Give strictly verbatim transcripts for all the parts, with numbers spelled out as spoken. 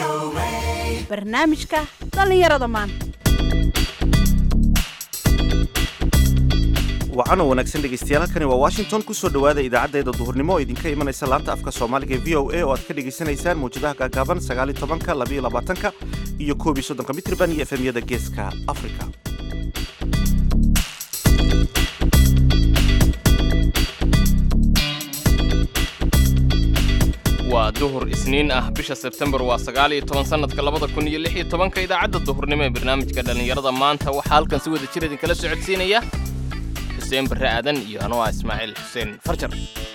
barnaamijka dhalinyarada maanta. waxaana wanaagsan dhegaystayaal halkani waa Washington ku soo dhawaada idaacaddeeda duhurnimo oo idinka imanaysa laanta afka Soomaaliga ee V O A oo aad ka dhageysanaysaan muujadaha gaagaaban sagaal iyo tobanka, laba iyo labaatanka iyo koob iyo soddonka mitirban iyo F M-yada Geeska Afrika. waa duhur isniin ah bisha September waa sagaal iyo toban sanadka labada kun iyo lix iyo tobanka idaacadda duhurnimo ee barnaamijka dhalinyarada maanta waxaa halkan si wada jir idin kala socodsiinaya Xuseen Barre Aadan iyo anoo ah Ismaaciil Xuseen Farjar.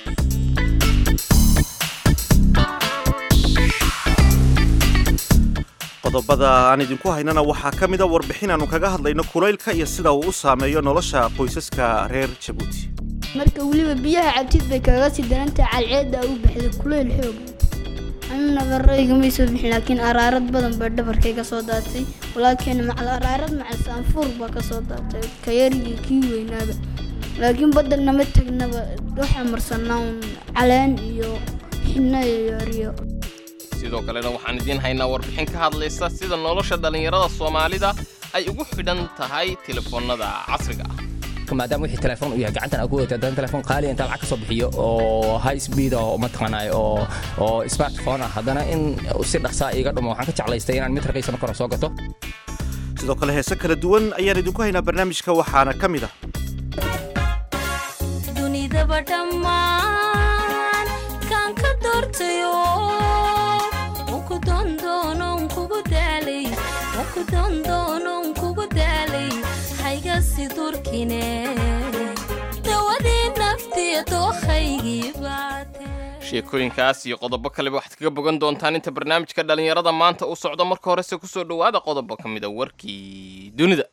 qodobada aan idinku haynana waxaa ka mid ah warbixin aanu kaga hadlayno kulaylka iyo sida uu u saameeyo nolosha qoysaska reer Jabuuti. marka waliba biyaha cabtid bay kaga sii daranta calceeda u baxday kulayl xoog anna garayga ma soo bixin laakiin araarad badan baa dhabarkayga soo daatay walaakiin macal araarad macal saanfur baa ka soo daatay kayariga kii weynaaba laakiin badalna ma tagnaba waxa marsanaa caleen iyo xinna iyo riyo. sidoo kalena waxaan idin haynaa warbixin ka hadlaysa sida nolosha dhalinyarada Soomaalida ay ugu xidhan tahay telefoonada casriga ah. maadaama wixii telefoon u yahay gacantan ugu wata dan telefoon qaali inta lacag ka soo bixiyo oo high speed oo ma taqaanay oo oo smartphone hadana in si dhaqso ah iga dhumo waxaan ka jeclaystay inaan mid raqiisan karo soo gato. sidoo kale heeso kala duwan ayaan idinku haynaa barnaamijka waxaana ka mid ah dunida badhamaan kan ka doortayo ku dondoono kugu daalay ku dondoono kugu daalay hayga si durkine dawadii naftiya dookhaygi baate. sheekooyinkaas iyo qodobo kale waxaad kaga bogan doontaan inta barnaamijka dhalinyarada maanta uu socdo. marka hore se ku soo dhawaada qodobo ka mid ah warkii dunida.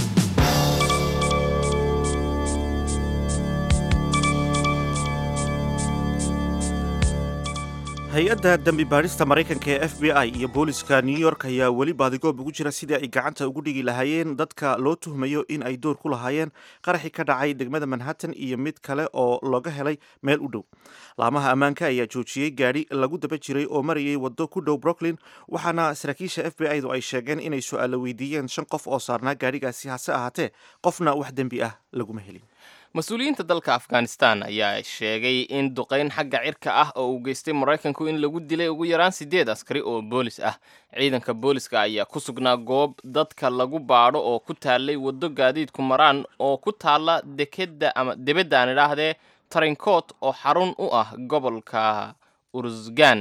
hay-adda dambi baadhista Mareykanka ee F B I iyo booliska New York ayaa weli baadigoob ugu jira sidii ay gacanta ugu dhigi lahaayeen dadka loo tuhmayo in ay door ku lahaayeen qaraxii ka dhacay degmada Manhattan iyo mid kale oo looga helay meel u dhow. laamaha ammaanka ayaa joojiyey gaadhi lagu daba jiray oo marayay waddo ku dhow Brooklyn waxaana saraakiisha F B I-du ay sheegeen inay su'aalo weydiiyeen shan qof oo saarnaa gaadhigaasi hase ahaatee qofna wax dembi ah laguma helin. mas-uuliyiinta dalka Afghanistan ayaa sheegay in duqeyn xagga cirka ah oo uu geystay Mareykanku in lagu dilay ugu yaraan sideed askari oo boolis ah. ciidanka booliska ayaa ku sugnaa goob dadka lagu baadho oo ku taalay waddo gaadiidku maraan oo ku taala dekeda ama debedda aan idhaahdee Tarinkot oo xarun u ah gobolka Uruzgan.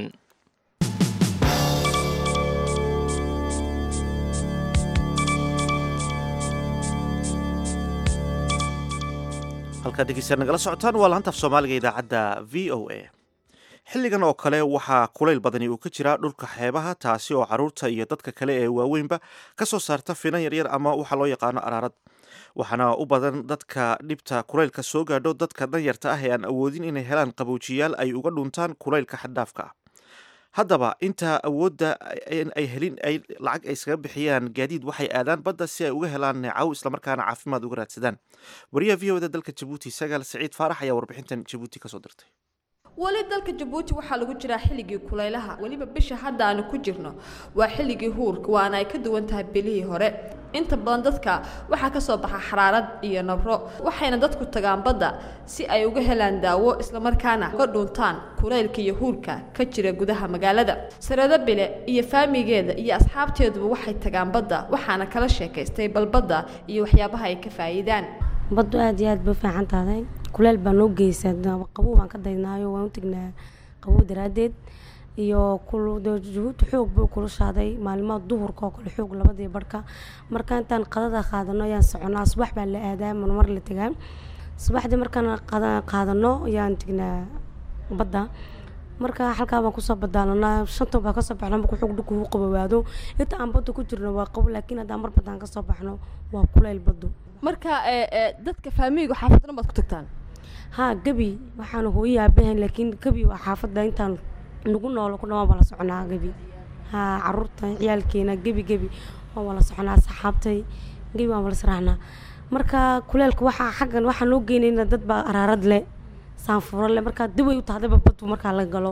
halkaad dhegeystayaal nagala socotaan waa laanta af Soomaaliga idaacadda V O A. xilligan oo kale waxaa kulayl badani uu ka jiraa dhulka xeebaha taasi oo caruurta iyo dadka kale ee waaweynba ka soo saarta finan yaryar ama waxa loo yaqaano araarad. waxaana u badan dadka dhibta kulaylka soo gaadho dadka danyarta ah ee aan awoodin inay helaan qaboojiyaal ay uga dhuntaan kulaylka xad-dhaafka ah. haddaba inta awoodda ay helin ay lacag ay iskaga bixiyaan gaadiid waxay aadaan badda si ay uga helaan neecaw islamarkaana caafimaad uga raadsadaan. wariyaha V O A dalka Jabuuti Sagaal Saciid Faarax ayaa warbixintan Jabuuti ka soo dirtay. wali dalka Jabuuti waxaa lagu jiraa xilligii kulaylaha waliba bisha hadda aan ku jirno waa xilligii huurka waana ay ka duwan tahay bilihii hore. inta badan dadka waxaa ka soo baxa xaraarad iyo nabro waxayna dadku tagaan badda si ay uga helaan daawo isla markaana uga dhuntaan kulaylka iyo huurka ka jira gudaha magaalada. Sareeda Bile iyo faamigeeda iyo asxaabteeduba waxay tagaan badda waxaana kala sheekaystay balbadda iyo waxyaabaha ay ka faa'iidaan. baddu aad iyo aad bay fiican tahay kuleel baa noo geysaa qabow baan ka daynaayo waan u tagnaa qabow daraadeed iyo kulu Jabuuti xoog buu kula shaaday maalmaha duhurka oo kale xoog labadii barka marka intaan qadada qaadano ayaan soconaa subax baa la aadaa mar la tagaa subaxdii markaan qadada qaadano ayaan tagnaa badda marka halka baan ku soo badaalanaa shanta baa ka soo baxnaa markuu xoog dhulku u qabowaado inta aan badda ku jirno waa qabow laakiin hadda mar badaan ka soo baxno waa kuleel baddu. marka ee dadka faamiga xaafadana baad ku tagtaan ها قبي waxaan hooyaa baahan laakiin qabi waa xaafada intaan nagu nool ku dhamaan wala soconaa qabi ha carruurta ciyaalkeena qabi qabi oo wala soconaa saxaabtay qabi waan wala saraxnaa marka kuleelka waxa xaqan waxa loo geenayna dad ba araarad leh saanfuro leh marka dib way u tahdaba badu marka la galo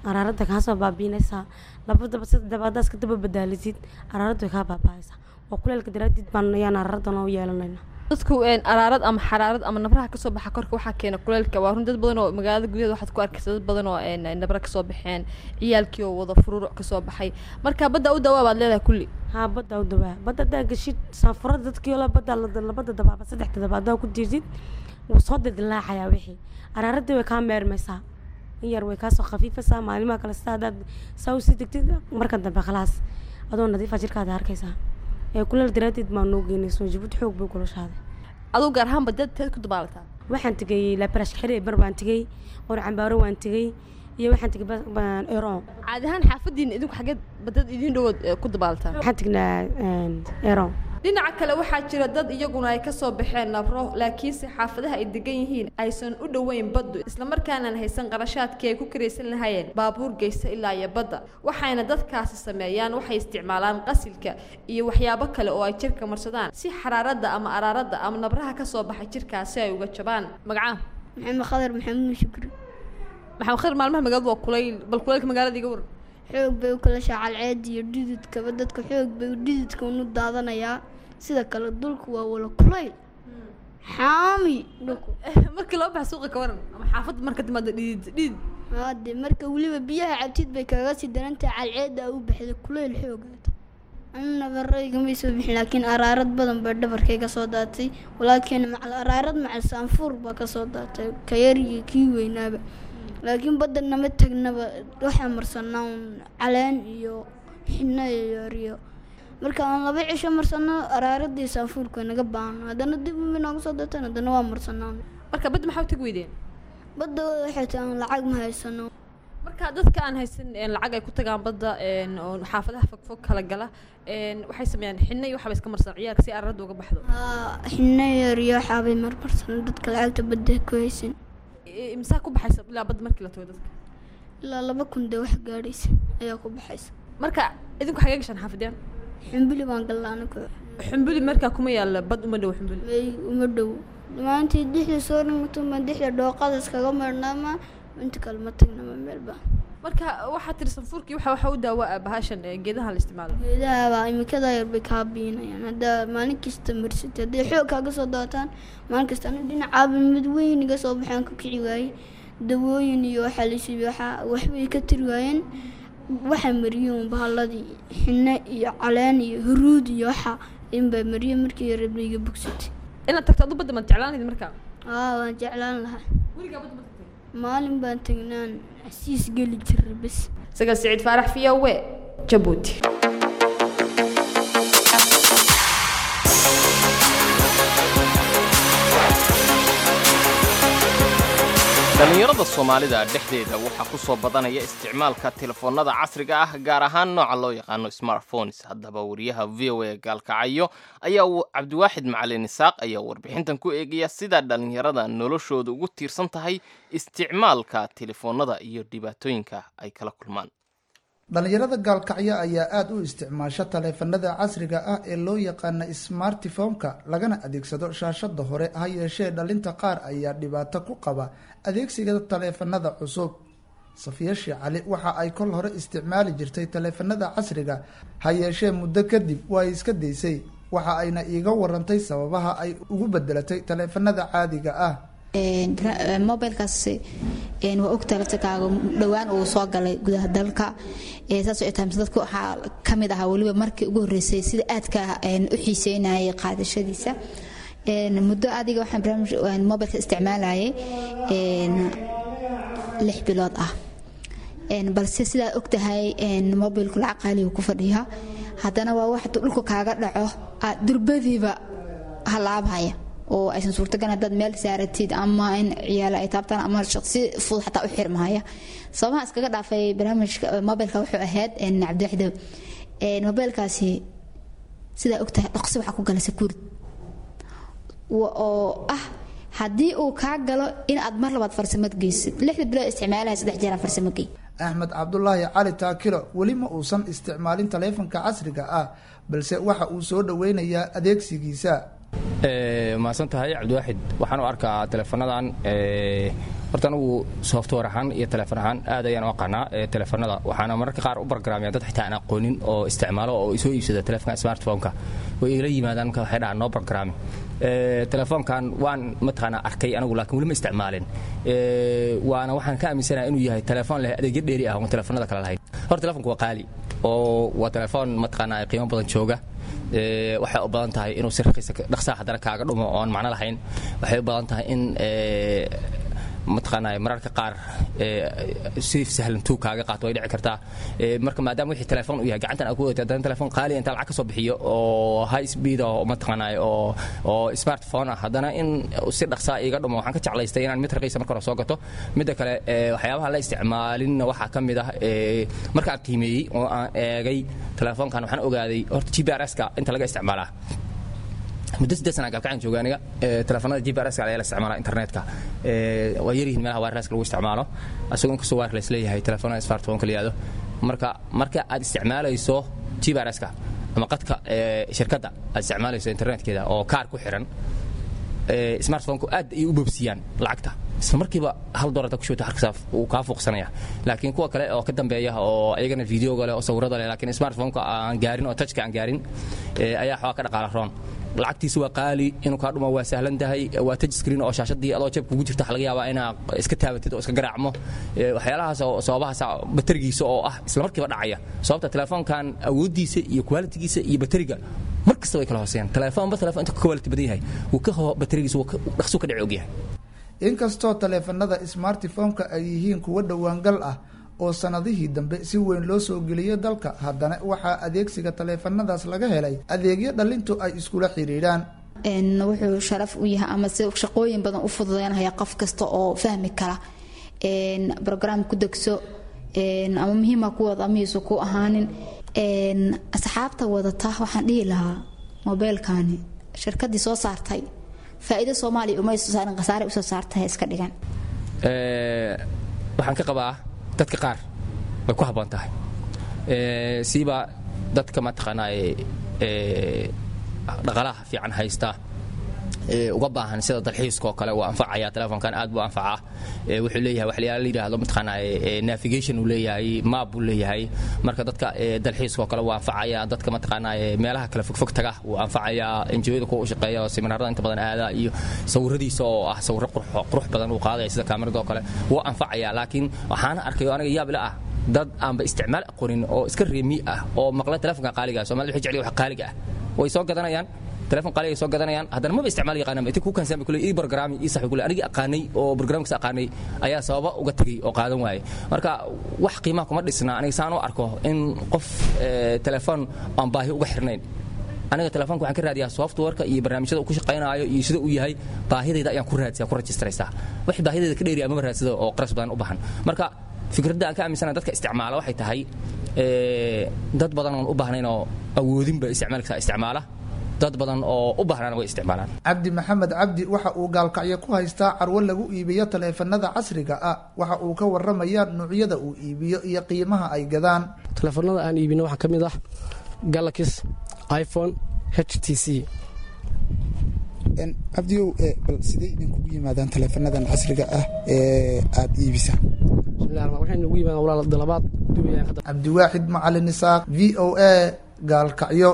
araaradda kaa soo baabiinaysaa labadaba saddex dabaadaas ka daba badaalisid araaradda way kaa baaba'aysaa oo kuleelka daraadid baan ayaan araaraddan oo yeelanayna dadku een araarad ama xaraarad ama nabraha ka soo baxa korka waxaa keena kuleelka waa run dad badan oo magaalada gudaheeda waxaad ku arkaysaa dad badan oo een nabra ka soo baxeen ciyaalkii oo wada furuuruc ka soo baxay marka badda u dawaa baad leedahay kulli haa badda u dawaa badda daa gashid saafurada dadkii la badda labada dabaaba saddexda dabaadaa ku jirtid wuu soo dildilaacayaa wixii araaradii way kaa meermaysaa in yar way kaa soo khafiifaysaa maalimaha kale sida hadaad saa usii degtid marka dambe khalaas adoo nadiifa jirkaada arkaysaa ee kuleel daraadid maa noo geynayso Djibouti xoog bay kula shaaday adoo gaar ahaan badda teed ku dabaalataa waxaan tagay la barash xirey bar baan tagay oo cambaaro waan tagay iyo waxaan tagay baan Iran caadi ahaan xaafadiin idinku xageed badda idin dhawood ku dabaalataa waxaan tagnaa Iran dhinaca kale waxaa jira dad iyaguna ay ka soo baxeen nabro laakiinse xaafadaha ay degan yihiin aysan u dhaweyn baddu isla markaana haysan qarashaadkii ay ku kareysan lahaayeen baabuur geysa ilaa iyo badda waxayna dadkaasi sameeyaan waxay isticmaalaan qasilka iyo waxyaabo kale oo ay jirka marsadaan si xaraaradda ama araaradda ama nabraha ka soo baxay jirkaasi ay uga jabaan magacaan maxamed khadar maxamed shukri maxamed khadar maalmaha magaalada waa kulayl bal kulaylka magaalada iga waran xoog bay u kala shaacal ceed iyo dhididkaba dadka xoog bay u dhididka unu daadanayaa sida kale dulku waa wala kulayl xaami dhulku markii loo baxo suuqa ka waran ama xaafad marka timaada dhidid dhidid hade marka waliba biyaha cabtid bay kaga sii darantahay calceeda u baxday kulayl xoogaata anna barayga ma soo bixin laakiin araarad badan baa dhabarkayga soo daatay walaakiin macal araarad macal saanfur baa ka soo daatay ka yariga kii weynaaba laakiin badana ma tagnaba waxa marsanaa caleen iyo xinna iyo marka aan laba cisho marsano araaradii saanfurka naga baan hadana dib u minaagu soo daatan hadana waa marsanaa marka badda maxaa tag weydeen badda waxay taan lacag ma haysano marka dadka aan haysan een lacag ay ku tagaan badda een oo xaafadaha fog fog kala gala een waxay sameeyaan xinna iyo waxa bay iska marsan ciyaar si araaradda uga baxdo haa xinna iyo xaabay mar marsan dadka lacagta badda ku haysan imsa ku baxaysa ilaa badda markii la tago dadka ilaa laba kun de wax gaaraysa ayaa ku baxaysa marka idinku xagee gashan xaafadeen xumbuli baan gallaana ku xumbuli marka kuma yaala bad uma dhow xumbuli ay uma dhow maanta dixda soo rimto ma dixda dhooqada iskaga marnaama inta kale ma tagnama meel baa marka waxa tirsan furkii waxa waxa u daawaa bahashan geedaha la isticmaalo geedaha baa imikada yar bay ka biinayaan hada maalin kasta marsita hadii xoog kaaga soo daataan maalin kasta dhinaca mid weyn iga soo baxaan ku kici waayay dawooyin iyo waxa la siiyo waxa waxbay ka tiri waayeen waxa mariyeen bahaladii xinna iyo caleen iyo huruud iyo waxa in bay mariyeen markii rabbiga bogsatay ina tagtado badda ma jeclaanid marka aa waan jeclaan lahaa waliga badda ma tagtay maalin baan tagnaan asiis gali jiray bas sagal saciid faarax fiyawe Djibouti dhalinyarada Soomaalida dhexdeeda waxaa ku soo badanaya isticmaalka telefoonada casriga ah gaar ahaan nooca loo yaqaan smartphones haddaba wariyaha V O A Gaalkacyo ayaa Cabdiwaaxid Macalin Isaaq ayaa warbixintan ku eegaya sida dhalinyarada noloshooda ugu tiirsan tahay isticmaalka telefoonada iyo dhibaatooyinka ay kala kulmaan dhalinyarada Gaalkacyo ayaa aad u isticmaasha telefoonada casriga ah ee loo yaqaan smartphone-ka lagana adeegsado shaashada hore ha yeeshee dhalinta qaar ayaa dhibaato ku qaba adeegsiga telefoonada cusub Safiya Cali waxa ay kol hore isticmaali jirtay telefoonada casriga ha yeeshee muddo kadib way iska deysay waxa ayna iiga warantay sababaha ay ugu bedelatay telefoonada caadiga ah ee mobilkaas ee waa ogta laftakaaga dhawaan uu soo galay gudaha dalka ee saas oo taamsi dadku waxa kamid ah waliba markii ugu horeysay sida aadka u xiiseynayay qaadashadiisa een muddo adiga waxaan barnaamij mobilka isticmaalayay een lix bilood ah een balse sida ogtahay een mobilku lacag qaali ku fadhiya hadana waa wax dhulka kaaga dhaco durbadiiba halaabaya oo aysan suurtagal ah dad meel saaratid ama in ciyaal ay taabtaan ama shakhsi fudud xataa u xirmaaya sabaha iskaga dhaafay barnaamijka mobilka wuxuu ahayd in Cabdiwaaxid ee mobilkaasi sida ogtahay dhaqso waxa ku galay security oo ah hadii uu ka galo in aad mar labaad farsamad geysid lixda bilood isticmaalaya saddex jeer farsamad gey Ahmed Cabdullaahi Cali Taakilo wali ma uusan isticmaalin telefoonka casriga ah balse waxa uu soo dhaweynayaa adeegsigiisa ee ma san tahay Cabdiwaaxid waxaan u arkaa teleefoonadan ee horta anigu software ahaan iyo telefoon ahaan aad ayaan u aqaanaa telefoonada waxaana mararka qaar u barnaamijyada dad xitaa aan aqoonin oo isticmaalo oo soo iibsada telefoonka smartphone-ka way ila yimaadaan marka waxay dhahaan no programming ee telefoonkan waan mataqaana arkay anigu laakiin wali ma isticmaalin ee waana waxaan ka aaminsanahay inuu yahay telefoon leh adeegyo dheeri ah oo telefoonada kala lahayn horta telefoonku waa qaali oo waa telefoon mataqaana qiimo badan jooga ee waxay u badan tahay inuu si raqiis dhaqsaha hadana kaaga dhumo oo aan macna lahayn waxay u badan tahay in ee mataqaana mararka qaar ee si sahlan tuu kaaga qaato way dhici kartaa ee marka maadaama wixii telefoon uu yahay gacantan aad ku wadato haddana telefoon qaali inta lacag ka soo bixiyo oo high speed oo mataqaana oo oo smartphone ah haddana in si dhaqsaa iga dhumo waxaan ka jeclaystay inaan mid raqiis marka hore soo gato midda kale ee waxyaabaha la isticmaalin waxa ka mid ah ee marka aan qiimeeyay oo aan eegay telefoonkan waxaan ogaaday horta G P R S-ka inta laga isticmaalaa muddo siddeed sano galkaan jooga aniga ee telefoonada G P R S-ka ayaa la isticmaalaa internetka ee waa yariin meelaha wireless lagu isticmaalo asagoo ka soo wireless leeyahay telefoonada smartphone kaliya marka marka aad isticmaalayso G P R S-ka ama qadka ee shirkadda aad isticmaalayso internetkeeda oo kaar ku xiran ee smartphone-ku aad ay u boobsiyaan lacagta isla markiiba hal dollar ku shubto harkaas uu ka fuuqsanaya laakiin kuwa kale oo ka dambeeya oo ayagana video gale oo sawirada leh laakiin smartphone-ka aan gaarin oo touch-ka aan gaarin ee ayaa xawa ka dhaqaala roon lacagtiisu waa qaali inuu ka dhumo waa sahlan tahay waa touch screen oo shaashadii adoo jeeb kugu jirta laga yaabaa inaa iska taabatid oo iska garaacmo waxyaalahaas oo sababahaas baterigiisa oo ah isla markiiba dhacaya sababta telefoonkan awoodiisa iyo quality-giisa iyo bateriga markasta way kala hooseeyaan telefoonba telefoon inta quality badan yahay uu ka baterigiisa uu dhaqso ka dhici og yahay inkastoo teleefanada smartphone-ka ay yihiin kuwa dhawaangal ah oo sanadihii dambe si weyn loo soo geliyay dalka haddana waxaa adeegsiga teleefanadaas laga helay adeegyo dhalintu ay iskula xiriiraan een wuxuu sharaf u yahay ama si shaqooyin badan u fududeynaya qof kasta oo fahmi kara een program ku degso een ama muhiim ah kuwada amiiso ku ahaanin een asxaabta wadata waxaan dhihi lahaa mobilkani shirkadii soo saartay faa'iido Soomaaliya uma soo saarin qasaare u soo saartay iska dhigan ee waxaan ka qabaa dadka qaar way ku haboon tahay ee siiba dadka ma taqaanay ee dhaqalaha fiican haysta ee uga baahan sida dalxiiska oo kale waa anfacaya telefoonkan aad buu anfacaa ee wuxuu leeyahay wax la yiraahdo ma taqaanay navigation uu leeyahay map uu leeyahay marka dadka dalxiiska oo kale waa anfacaya dadka ma taqaanay meelaha kale fog fog taga uu anfacaya injineerada ku shaqeeya seminaarada inta badan aada iyo sawiradiisa oo ah sawir qurux badan uu qaaday sida kaamirada oo kale waa anfacaya laakiin waxaan arkay aniga yaab la ah dad aan ba isticmaal aqoonin oo iska reemi ah oo maqla telefoonka qaaliga Soomaaliya waxay jecel wax qaaliga ah way soo gadanayaan telefoon qaaliga soo gadanayaan haddana ma isticmaal yaqaanay intii ku kansan kulay ee program ee sax kulay aniga aqaanay oo programka aqaanay ayaa sababa uga tagay oo qaadan waayay marka wax qiimaha kuma dhisna aniga saan u arko in qof telefoon aan baahi uga xirnayn aniga telefoonka waxaan ka raadiyaa software-ka iyo barnaamijyada uu ku shaqeynaayo iyo sida uu yahay baahidayda ayaan ku raadsiyaa ku registraysta wax baahidayda ka dheeriya ama raadsado oo qarash badan u baahan marka fikradda aan ka aaminsanahay dadka isticmaala waxay tahay ee dad badan oo u baahnayn oo awoodin ba isticmaalka isticmaala dad badan oo u baahnaan way isticmaalaan Cabdi Maxamed Cabdi waxa uu gaalkacyo ku haystaa carwo lagu iibiyo teleefanada casriga ah waxa uu ka warramayaa noocyada uu iibiyo iyo qiimaha ay gadaan teleefanada aan iibino waxa kamid ah Galaxy iPhone H T C en abdiyo bal sidee idin kugu yimaadaan teleefanadan casriga ah ee aad iibisa waxaan ugu yimaadaan walaal dalabaad duubiyaan qadar Abdi Waaxid Macallin Isaaq V O A gaalkacyo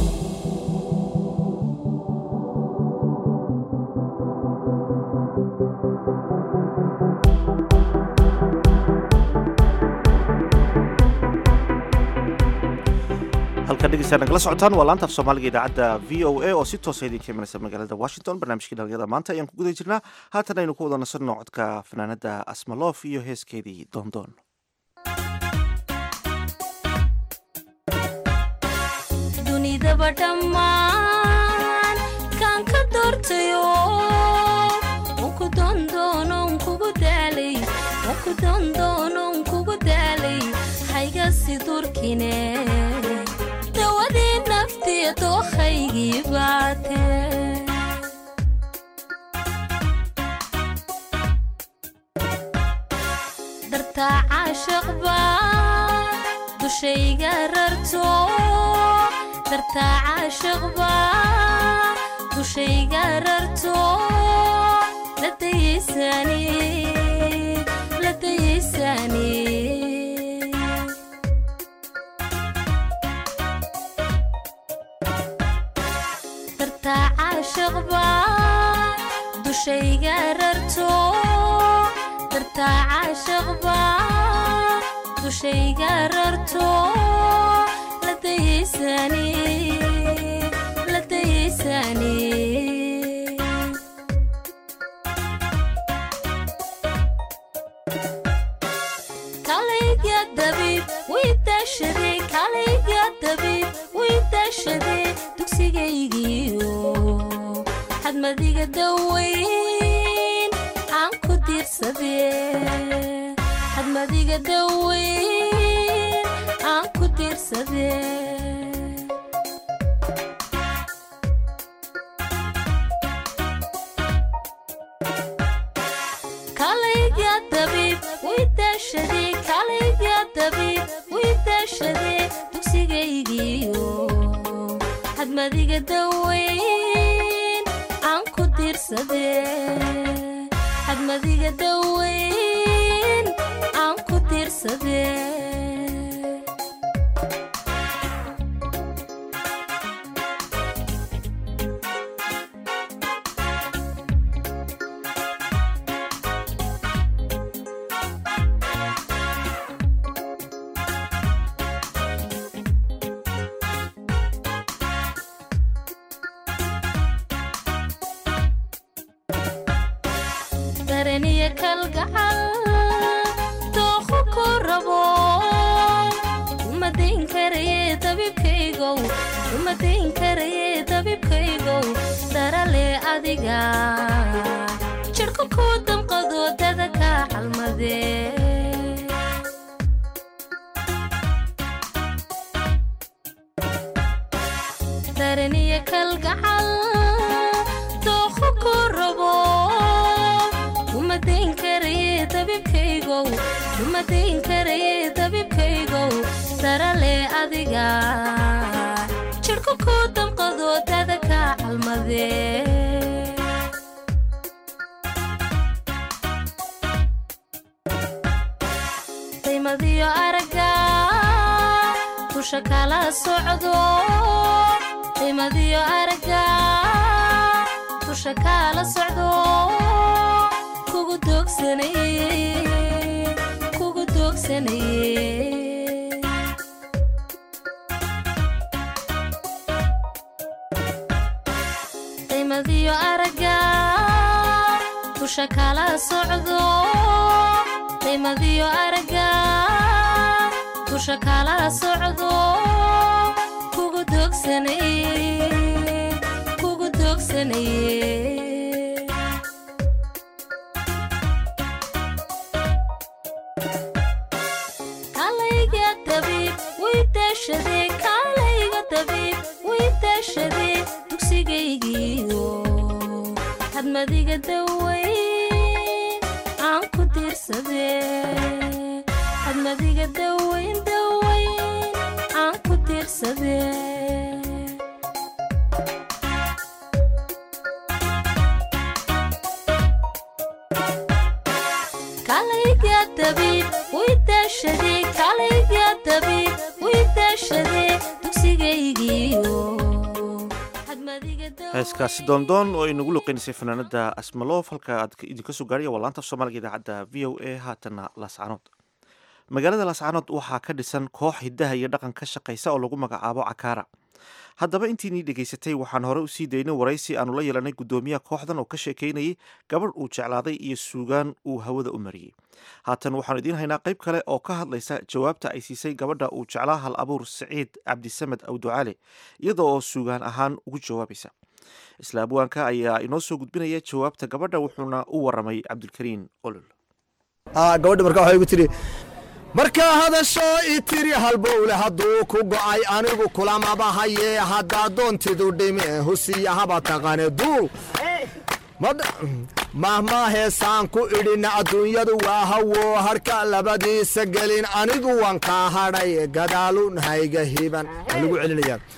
halka dhegeystayaal nagala socotaan waa laanta af Soomaaliga idaacadda V O A oo si toos ah idinka imanaysa magaalada Washington barnaamijkii dhalinyarada maanta ayaan ku guda jirnaa haatan aynu ku wada nasanno codka fanaanada Asmaloof iyo heeskeedii Doondoon dunidaba dhammaan kaan ka doortayo ku doondoonon kugu daalay ku doondoonon kugu daalay hayga si durkine dawadii naftiya doohaygii baatee dartaa caashaq baa dushayga rarto dartaa caashaq baa dushayga rarto la dayaysani dushayga rarto dartaa caashaqba dushayga rarto la dayaysani la dayaysani kalayga dabiib wiidashadee kalayga dabiib wiidashadee dugsigaygiyo hadmadiga daweyn aan ku diirsadee hadmadiga daweyn aan ku diirsadee kalayga dabiib wiidashadee kalayga dabiib wiidashadee dugsigaygiyo hadmadiga daweyn aan ku diirsadee hadmadiga daweyn aan ku diirsadee dareniya kalgacal dooqo ku rabo uma dayn karaye dabibkaygow uma dayn karaye dabibkaygow darale adiga jirhka ku damqado dada ka calmadee dareniya kalgacal dooqo ku rabo uma dayn karaye dabibkaygow uma dayn karaye dabibkaygow darale adiga jirhka ku damqado dada ka calmadee daymadiyo aragga dusha kala socdo daymadiyo aragga dusha kala socdo kugu doogsanaye kugu doogsanaye daymadiyo aragga dusha kala socdo daymadiyo aragga dusha kala socdo kugu doogsanaye kugu doogsanaye kalayga dabiib wiidashadee kalayga dabiib wiidashadee dugsigaygiyo hadmadiga daweyn aan ku diirsadee hadmadiga daweyn daweyn aan ku diirsadee kalayga dabiib wiidashadee kalayga dabiib wiidashadee dugsigaygiyo heeskaasi doondoon oo inagu luqeynaysay fanaanada asmaloof halka aad idinka soo gaaraya waa laanta af soomaaliga idaacadda v o a haatana laascanood magaalada laascanood waxaa ka dhisan koox hidaha iyo dhaqan ka shaqaysa oo lagu magacaabo cakaara haddaba intiinii dhegaysatay waxaan hore usii daynay waraysi aanu la yeelanay guddoomiyaha kooxdan oo ka sheekeynayay gabadh uu jeclaaday iyo suugaan uu hawada u mariyey haatan waxaanu idiin haynaa qayb kale oo ka hadlaysa jawaabta ay siisay gabadha uu jeclaa hal abuur siciid cabdisamed awducaale iyadoo oo suugaan ahaan ugu jawaabaysa isla abwaanka ayaa inoo soo gudbinaya jawaabta gabadha wuxuuna u waramay cabdilkariin olol gabadha markaa waxay igu tiri markaa hadasho i tiri halbowle hadduu ku go'ay anigu kulamaba hayee haddaa doontidu dhime husiyahaba taqane duul mahmaa heesaan ku idhina adduunyadu waa hawo harka labadiisa gelin anigu waan kaa hadhay gadaalun hayga hiban lagu celinayaa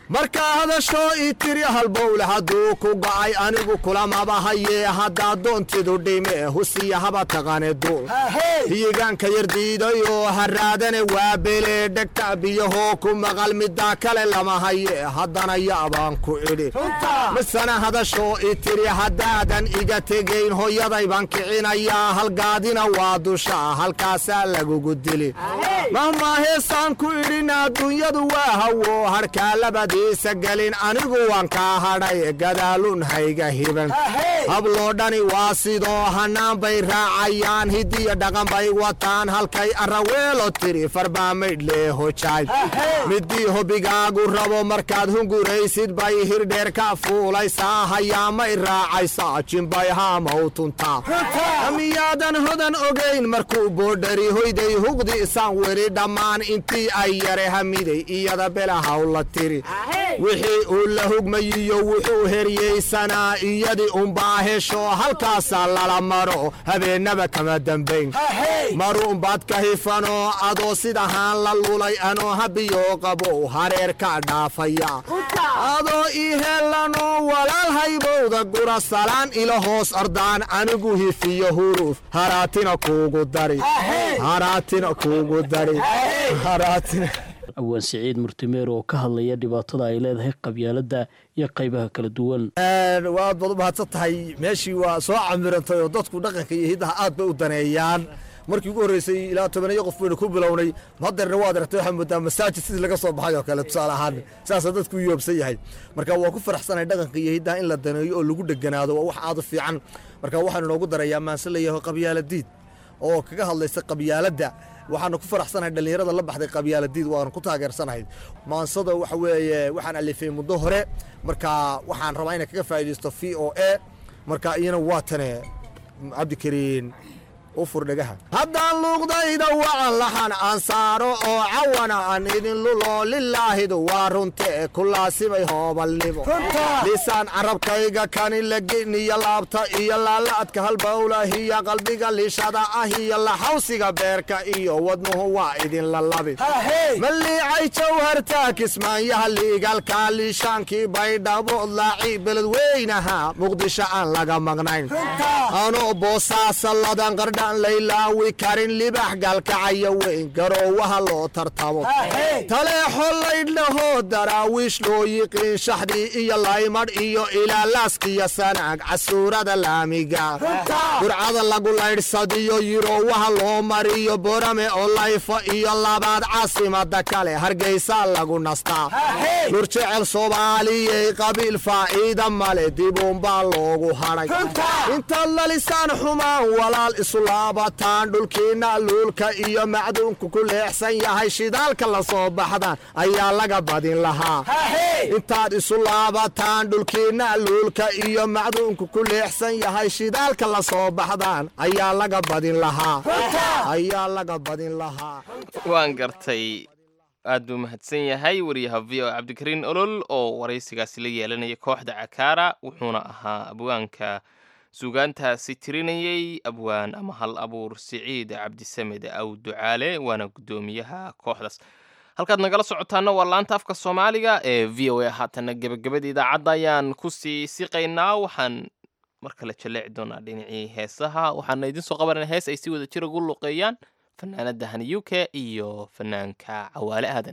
markaa hadasho ii tiri halbowle hadduu ku go'ay anigu kulamaba hayee haddaa doontidu dhime husiya haba taqaane duul hiyigaanka yar diidayoo haraadane waa belee dhegta biyahoo ku maqal middaa kale lama haye haddana yaabaan ku idhi misana hadasho ii tiri haddaadan iga tegayn hooyaday baan kicinayaa halgaadina waa dusha halkaasaa lagugu dili mahmaa heesaan ku idhin adduunyadu waa hawo harkaa labadiisa gelin anigu waan kaa hadhay gadaalun hayga hiban habloo dhani waa sidoo hannaan bay raacayaan hidiyo dhaqan bay wataan halkay arraweelo tiri farbaa maydhlee hojaay midii hobigaagu rabo markaad hunguraysid bay hirdheer ka fuulaysaa hayaamay raacaysaa jimbay haamaw tuntaa amiyaadan hodan ogayn markuu boodhari hoyday hugdi isaan weri dhammaan intii ay yare hamiday iyada belahaw la tiri wixii uu la hugmayiyo wuxuu heryaysanaa iyadii unbaa hesho halkaasaa lala maro habeennaba kama dambayn maruunbaad ka hifanoo adoo sidahaan la lulay anoo habiyoo qabo hareer ka dhaafaya adoo ii heellanoo walaal haybowda gura salaan ila hoos ordaan anigu hifiyo huruuf haraatina kuugu dari haraatina kuugu dari haraatina awaan siciid murtimeer oo ka hadlaya dhibaatada ay leedahay qabyaaladda iyo qaybaha kala duwan waad baad u mahadsan tahay meeshii waa soo camirantay oo dadku dhaqanka iyo hiddaha aad bay u daneeyaan markii ugu horreysay ilaa tobaneeyo qof baynu ku bilownay hadeerna waad aragtay waxaa moodaa masaajid sidii laga soo baxay oo kale tusaale ahaan saasaa dadku u yoobsan yahay marka waa ku faraxsanahay dhaqanka iyo hiddaha in la daneeyo oo lagu dheganaado waa wax aad u fiican marka waxaanu noogu darayaa maanse layaho qabyaaladiid oo kaga hadlaysa qabyaaladda waxaanu ku faraxsanahay dhallinyarada la baxday qabyaaladiid waanu ku taageersanahay maansada waxa weeye waxaan alifay muddo hore marka waxaan rabaa inay kaga faa'iidaysto v o a marka iyana waa tane cabdikariin u furdhagaha haddaan luuqdayda wacan laxan aan saaro oo cawana aan idin lulo lilaahidu waa runte kulaasibay hoobalnimo lisaan carabkayga kani laginiyo laabta iyo laalaadka halbowlahiya qalbiga liishada ah iyo laxawsiga beerka iyo wadnuhu waa idin lalabi maliicay jawhartaa kismaanyaha liigalka liishaankii baydhabood laaci beledweynaha muqdisho aan laga maqnayn anoo boosaasa ladan qardha laylaawi karin libax galkacaya weyn garoowaha loo tartamo taleexo laydhahoo daraawiish loo yiqiin shaxdii iyo laymadh iyo ilaalaaskiyo sanaag casuurada laamiga burcada lagu laydhsadiyo yiroowaha loo mariyo borame oo layfo iyo labaad caasimada kale hargeysaa lagu nastaa dhurjecel soomaaliyey qabiil faa'iida male dibuunbaa loogu hadhay intaad lalisaan xumaan walaal isu laabataan dhulkiina luulka iyo macduunku ku leexsan yahay shidaalka la soo baxdaan ayaa laga badin lahaa intaad isu laabataan dhulkiina luulka iyo macduunku ku leexsan yahay shidaalka la soo baxdaan ayaa laga badin lahaa ayaa laga badin lahaa waan gartay aad buu mahadsan yahay wariyaha v o cabdikariin olol oo waraysigaasi la yeelanaya kooxda cakaara wuxuuna ahaa abwaanka suugaantaasi tirinayey abwaan ama hal abuur siciid cabdisamed aw ducaale waana guddoomiyaha kooxdaas halkaad nagala socotaana waa laanta afka soomaaliga ee v o a haatana gebagabada idaacadda ayaan ku sii siqaynaa waxaan mar kale jaleeci doonaa dhinacii heesaha waxaana idiin soo qabanana hees ay si wada jir ugu luqeeyaan fanaanada hani u k iyo fanaanka cawaale aadan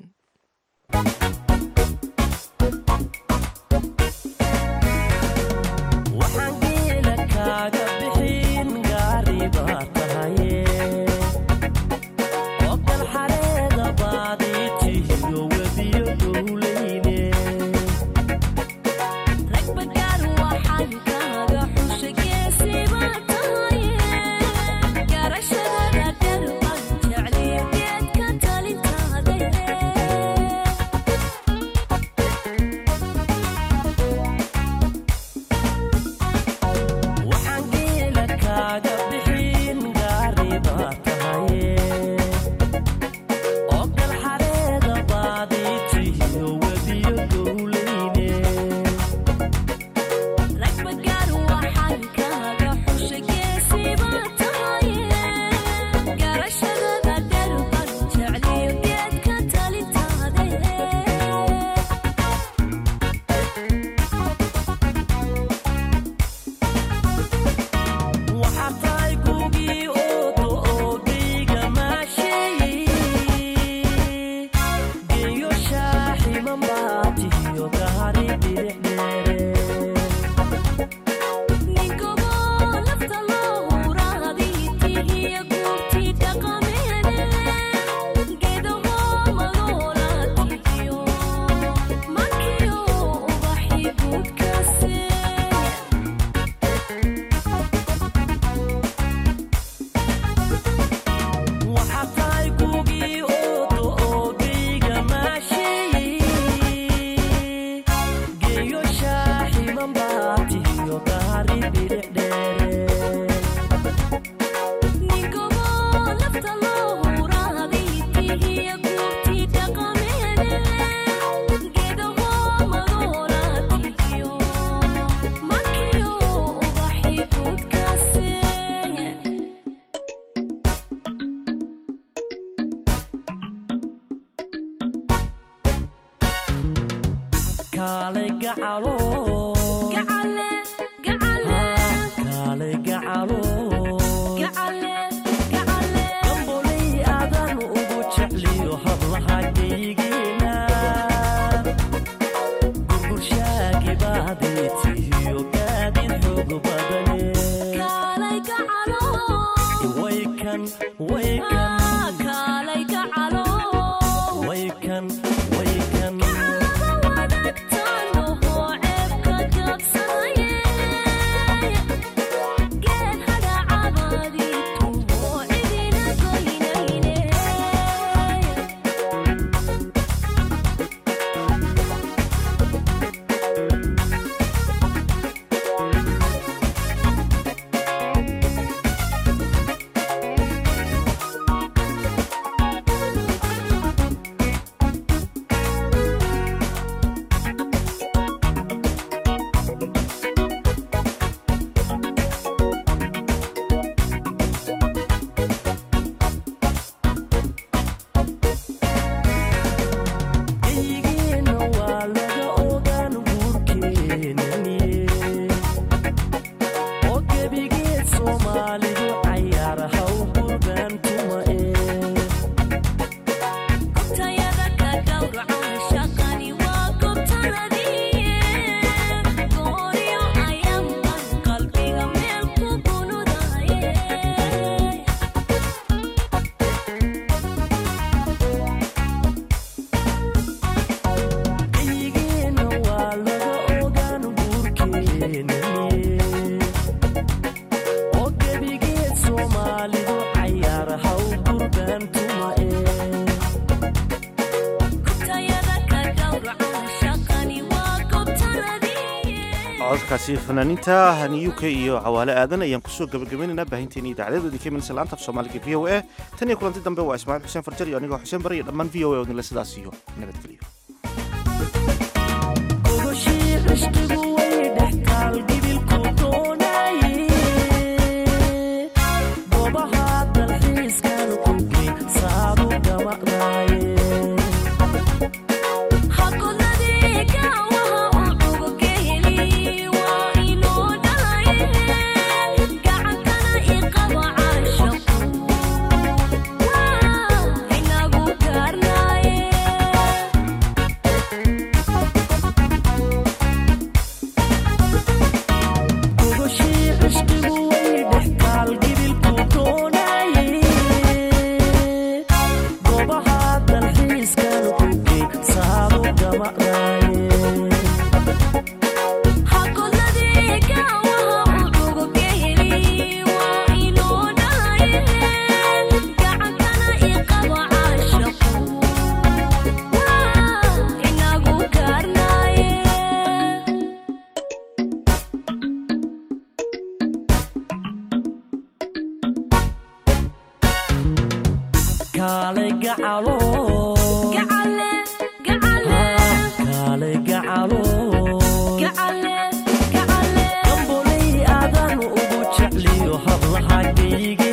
Garashada kaalay gacalo gacale gacale kaalay gacalo gacale gacale gambolay aadan ugu jecliyo hablaha geygina gurgurshaagi baadaytiyo gaadid xoog badane kaalay gacalo waykan waykan kaalay gacalo waykan waykan codkaasi fanaaniinta hani u k iyo cawaale aadan ayaan kusoo gabagabaynaynaa baahinteeni idaacadeedoodii ka imanaysa laanta af soomaaliga v o a tan iyo kulanti dambe waa ismaaciil xuseen farjar iyo anigoo xuseen bare iyo dhammaan v o a odinle sidaas iyo nabadgelyo kaalay gacalo gacale gacale kaalay gacalo gacale gacale gambolay aadan ugu jecliyo hablaha geeyga